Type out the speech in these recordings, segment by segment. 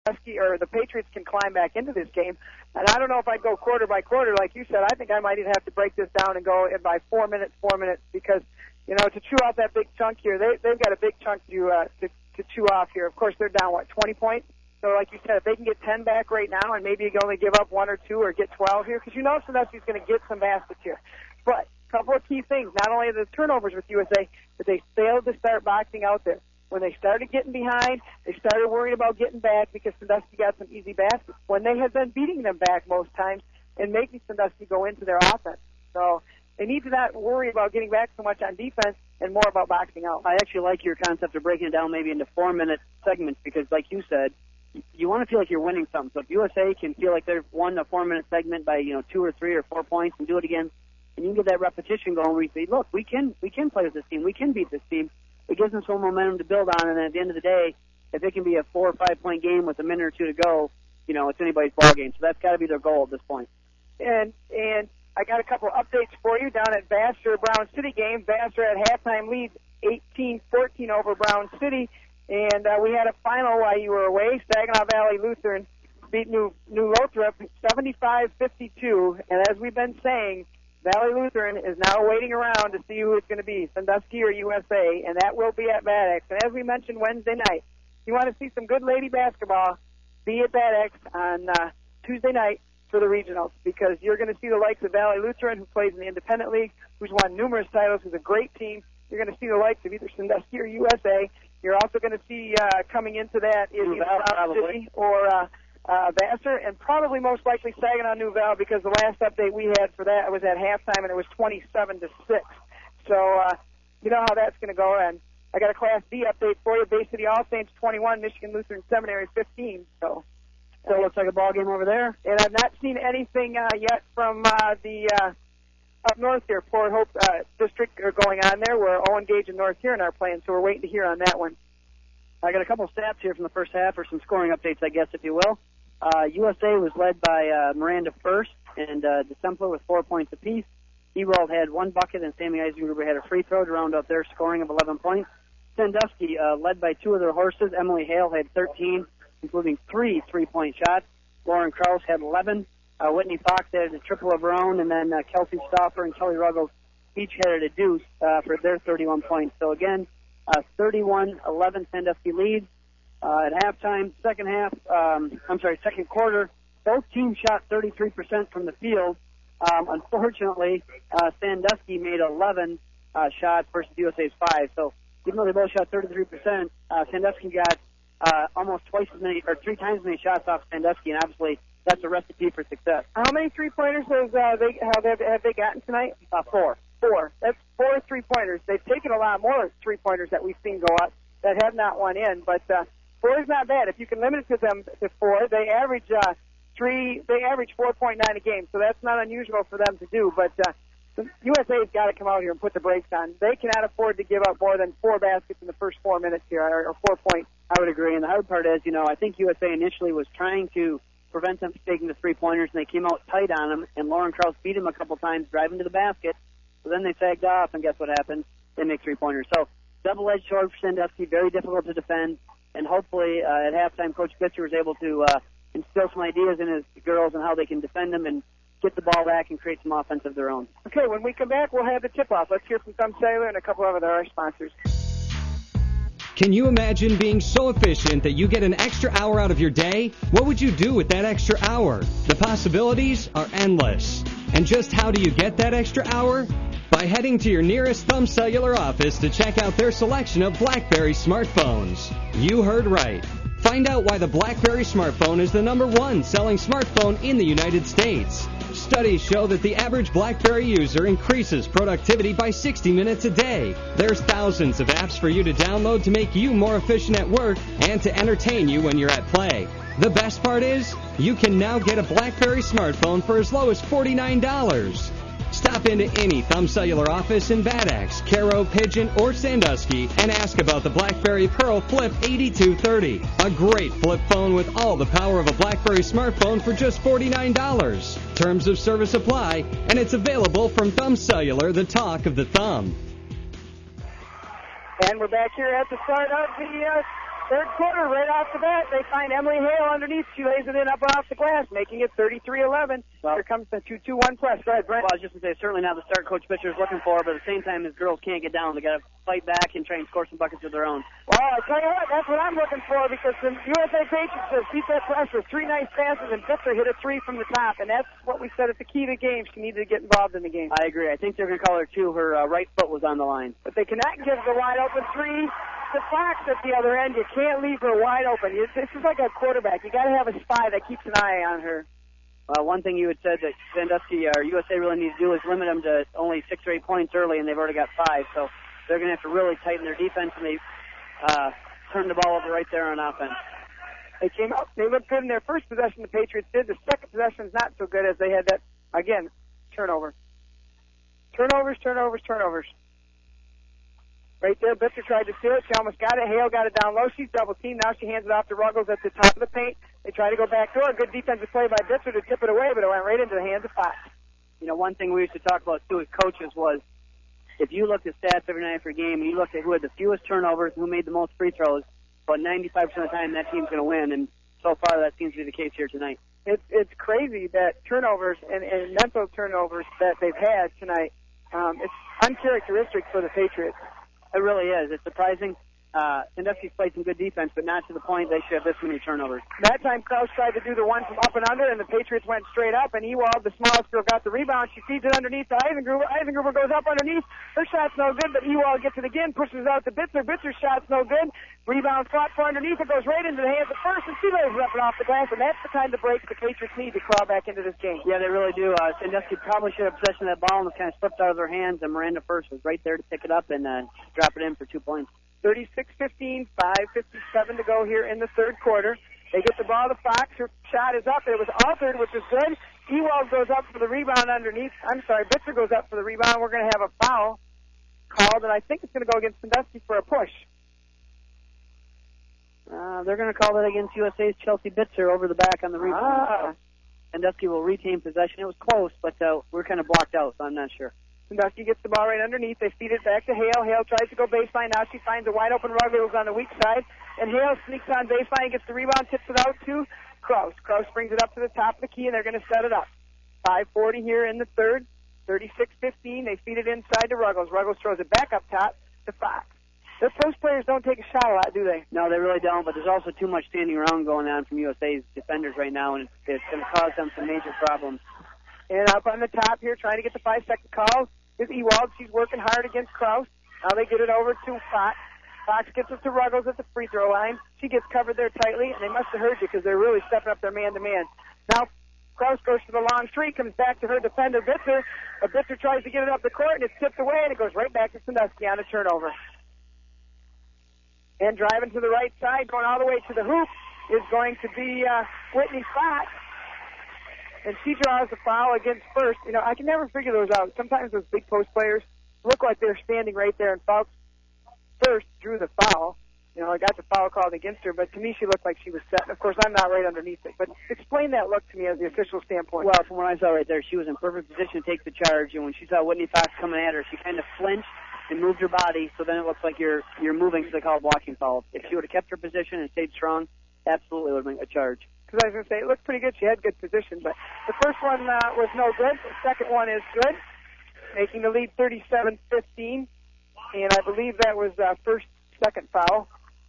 Sandusky or the Patriots can climb back into this game. And I don't know if I'd go quarter by quarter like you said. I think I might even have to break this down and go by 4 minutes, because, to chew off that big chunk here, they've got a big chunk to chew off here. Of course, they're down, 20 points? So like you said, if they can get 10 back right now and maybe you can only give up 1 or 2 or get 12 here, because Sandusky's going to get some baskets here. But a couple of key things, not only the turnovers with USA, but they failed to start boxing out there. When they started getting behind, they started worrying about getting back because Sandusky got some easy baskets when they had been beating them back most times and making Sandusky go into their offense. So they need to not worry about getting back so much on defense and more about boxing out. I actually like your concept of breaking it down maybe into 4-minute segments because, like you said, you want to feel like you're winning something. So if USA can feel like they've won a 4-minute segment by 2 or 3 or 4 points and do it again, and you can get that repetition going where you say, look, we can play with this team, we can beat this team. It gives them some momentum to build on, and then at the end of the day, if it can be a 4 or 5 point game with a minute or 2 to go, it's anybody's ball game. So that's got to be their goal at this point. And I got a couple of updates for you down at Vassar Brown City game. Vassar had halftime lead 18-14 over Brown City, and we had a final while you were away. Saginaw Valley Lutheran beat New Lothrop 75-52, and as we've been saying, Valley Lutheran is now waiting around to see who it's going to be, Sandusky or USA, and that will be at Bad X. And as we mentioned Wednesday night, if you want to see some good lady basketball, be at Bad X on Tuesday night for the regionals, because you're going to see the likes of Valley Lutheran, who plays in the Independent League, who's won numerous titles, who's a great team. You're going to see the likes of either Sandusky or USA. You're also going to see coming into that is either Brown City or Vassar, and probably most likely Saginaw New Val, because the last update we had for that was at halftime, and it was 27-6. So you know how that's going to go. And I got a Class B update for you. Bay City All Saints 21, Michigan Lutheran Seminary 15. So looks like a ball game over there. And I've not seen anything yet from the up north here. Port Hope District are going on there, where Owen Gage and North Huron are playing. So we're waiting to hear on that one. I got a couple stats here from the first half, or some scoring updates, I guess, if you will. USA was led by Miranda First and DeSempler with 4 points apiece. Ewald had 1 bucket, and Sammy Eisengruber had a free throw to round out their scoring of 11 points. Sandusky, led by 2 of their horses. Emily Hale had 13, including 3 3-point shots. Lauren Krause had 11. Whitney Fox had a triple of her own, and then Kelsey Stauffer and Kelly Ruggles each had a deuce for their 31 points. So again, 31-11 Sandusky leads. At halftime, second quarter, both teams shot 33% from the field. Unfortunately, Sandusky made 11 shots versus USA's 5. So even though they both shot 33%, Sandusky got almost twice as many, or 3 times as many shots off Sandusky, and obviously that's a recipe for success. How many 3-pointers have they gotten tonight? 4. 4. That's 4 3-pointers. They've taken a lot more 3-pointers that we've seen go up that have not won in, but 4 is not bad. If you can limit it to them to 4, they average 4.9 a game, so that's not unusual for them to do. But USA's got to come out here and put the brakes on. They cannot afford to give up more than 4 baskets in the first 4 minutes here, or 4 points. I would agree, and the hard part is, I think USA initially was trying to prevent them from taking the 3-pointers, and they came out tight on them, and Lauren Krause beat him a couple times, driving to the basket. So then they sagged off, and guess what happened? They make 3-pointers. So double-edged sword for Sandusky, very difficult to defend. And hopefully, at halftime, Coach Bitzer was able to instill some ideas in his girls on how they can defend them and get the ball back and create some offense of their own. Okay, when we come back, we'll have the tip-off. Let's hear from Thumb Cellular and a couple of our sponsors. Can you imagine being so efficient that you get an extra hour out of your day? What would you do with that extra hour? The possibilities are endless. And just how do you get that extra hour? By heading to your nearest Thumb Cellular office to check out their selection of BlackBerry smartphones. You heard right. Find out why the BlackBerry smartphone is the #1 selling smartphone in the United States. Studies show that the average BlackBerry user increases productivity by 60 minutes a day. There's thousands of apps for you to download to make you more efficient at work and to entertain you when you're at play. The best part is, you can now get a BlackBerry smartphone for as low as $49. Stop into any Thumb Cellular office in Bad Axe, Caro, Pigeon, or Sandusky and ask about the BlackBerry Pearl Flip 8230. A great flip phone with all the power of a BlackBerry smartphone for just $49. Terms of service apply, and it's available from Thumb Cellular, the talk of the thumb. And we're back here at the start of the Third quarter, right off the bat, they find Emily Hale underneath. She lays it in up and off the glass, making it 33-11. Well, here comes the 2-2-1 plus. Go ahead, Brent. Well, I was just going to say, certainly not the start Coach Bitzer is looking for, but at the same time, his girls can't get down. They got to fight back and try and score some buckets of their own. Well, I tell you what, that's what I'm looking for, because the USA Patriots just beat that pressure. 3 nice passes, and Bitzer hit a 3 from the top, and that's what we said at the key to the game. She needed to get involved in the game. I agree. I think they're going to call her, too. Her right foot was on the line. But they cannot give the wide open 3 to Fox at the other end. You can't leave her wide open. This is like a quarterback. You got to have a spy that keeps an eye on her. One thing you had said that Sandusky or USA really needs to do is limit them to only 6 or 8 points early, and they've already got 5. So they're going to have to really tighten their defense, and they turned the ball over right there on offense. They came out. They looked good in their first possession. The Patriots did. The second possession is not so good, as they had that, again, turnover. Turnovers. Right there, Bitzer tried to steal it. She almost got it. Hale got it down low. She's double teamed. Now she hands it off to Ruggles at the top of the paint. They try to go back door. Good defensive play by Bitzer to tip it away, but it went right into the hands of Fox. You know, one thing we used to talk about, too, as coaches was if you looked at stats every night for a game and you looked at who had the fewest turnovers and who made the most free throws, about 95% of the time that team's going to win, and so far that seems to be the case here tonight. It's crazy that turnovers and mental turnovers that they've had tonight, it's uncharacteristic for the Patriots. It really is. It's surprising. Sandusky's played some good defense, but not to the point they should have this many turnovers. That time, Krause tried to do the one from up and under, and the Patriots went straight up, and Ewald, the smallest girl, got the rebound. She feeds it underneath to Eisengruber. Eisengruber goes up underneath. Her shot's no good, but Ewald gets it again, pushes it out to Bitzer. Bitzer's shot's no good. Rebound fought for underneath. It goes right into the hands of first, and she lays it up and off the glass, and that's the kind of break the Patriots need to claw back into this game. Yeah, they really do. Sandusky probably should have possession of that ball, and it kind of slipped out of their hands, and Miranda First was right there to pick it up and drop it in for 2 points. 36-15, 5:57 to go here in the third quarter. They get the ball to Fox. Her shot is up. It was altered, which is good. Ewald goes up for the rebound underneath. Bitzer goes up for the rebound. We're going to have a foul called, and I think it's going to go against Sandusky for a push. They're going to call that against USA's Chelsea Bitzer over the back on the rebound. Sandusky will retain possession. It was close, but we're kind of blocked out, so I'm not sure. Sandusky gets the ball right underneath. They feed it back to Hale. Hale tries to go baseline. Now she finds a wide-open Ruggles on the weak side. And Hale sneaks on baseline, gets the rebound, tips it out to Krause. Krause brings it up to the top of the key, and they're going to set it up. 5:40 here in the third. 36-15. They feed it inside to Ruggles. Ruggles throws it back up top to Fox. Their post players don't take a shot a lot, do they? No, they really don't, but there's also too much standing around going on from USA's defenders right now, and it's going to cause them some major problems. And up on the top here, trying to get the 5-second call, is Ewald. She's working hard against Krause. Now they get it over to Fox. Fox gets it to Ruggles at the free throw line. She gets covered there tightly, and they must have heard you because they're really stepping up their man-to-man. Now Krause goes for the long three, comes back to her defender, Bitzer. But Bitzer tries to get it up the court, and it's tipped away, and it goes right back to Sandusky on a turnover. And driving to the right side, going all the way to the hoop, is going to be Whitney Fox. And she draws the foul against First. You know, I can never figure those out. Sometimes those big post players look like they're standing right there, and Fox First drew the foul. You know, I got the foul called against her, but to me she looked like she was set. Of course, I'm not right underneath it. But explain that look to me as the official standpoint. Well, from what I saw right there, she was in perfect position to take the charge, and when she saw Whitney Fox coming at her, she kind of flinched and moved her body, so then it looks like you're moving, so they call a blocking foul. If she would have kept her position and stayed strong, absolutely would have been a charge. Because I was going to say, it looked pretty good. She had good position, but the first one was no good. The second one is good, making the lead 37-15, and I believe that was second foul.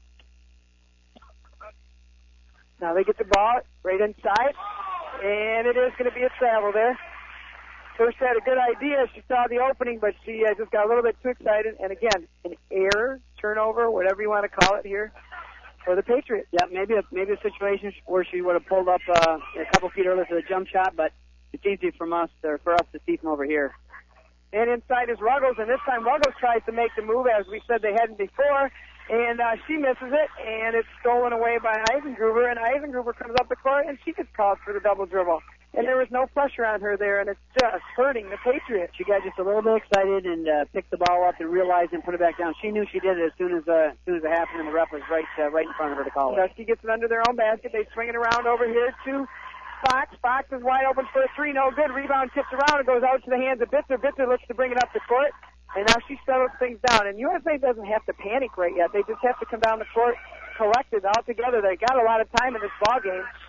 Now they get the ball right inside, and it is going to be a travel there. First had a good idea. She saw the opening, but she just got a little bit too excited. And again, an error, turnover, whatever you want to call it here, for the Patriots. Yeah, maybe a situation where she would have pulled up a couple feet earlier for the jump shot, but it's easy for us to see from over here. And inside is Ruggles, and this time Ruggles tries to make the move, as we said they hadn't before, and she misses it, and it's stolen away by Eisengruber, and Eisengruber comes up the court, and she gets called for the double dribble. And there was no pressure on her there, and it's just hurting the Patriots. She got just a little bit excited and picked the ball up and realized and put it back down. She knew she did it as soon as it happened, and the ref was right in front of her to call it. Dusty gets it under their own basket. They swing it around over here to Fox. Fox is wide open for a three. No good. Rebound tips around and goes out to the hands of Bitzer. Bitzer looks to bring it up the court, and now she settles things down. And USA doesn't have to panic right yet. They just have to come down the court, collected all together. They got a lot of time in this ball game.